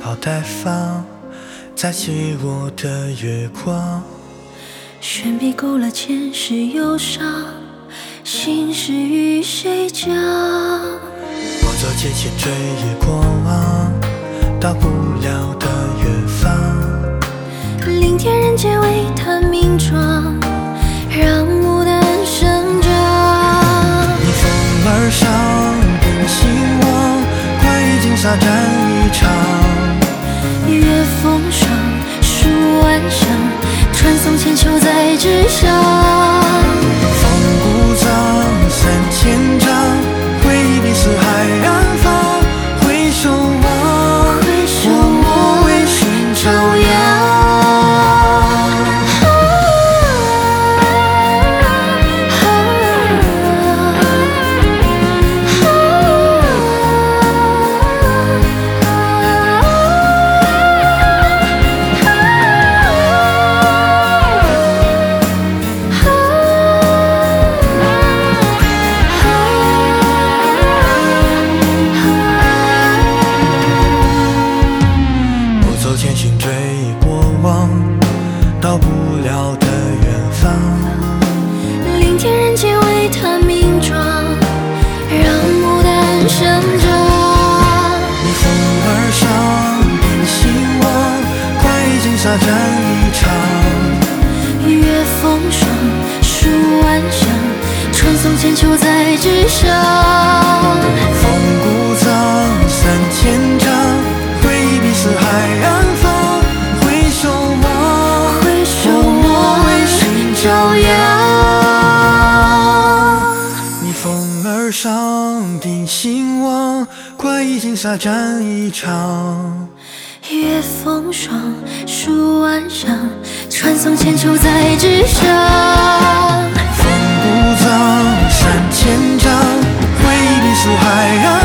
炮待放，再起我的月光。 悬臂勾勒前世忧伤，心事与谁讲？ 我走街前追忆过往，到不了的远方。 令天人皆为他名状，让牡丹生长。 逆风而上，定兴亡，快尽沙战一场。 月风霜，数万香，传颂千秋在纸上。 风骨葬3000丈，回忆比四海安放。回首望，我为寻朝阳。前行追忆过往，到不了的远方。 令天人皆为他名状，让牡丹生长。 逆风而上，定兴亡，快尽沙战一场。 月风霜，数万香，传颂千秋在纸上。 风骨葬3000丈，回忆比四海安放。回首望，我为寻朝阳。逆风而上，定兴亡，快尽沙战一场。 月风霜，数万香，传颂千秋在纸上。 风骨葬3000丈，回忆比四海安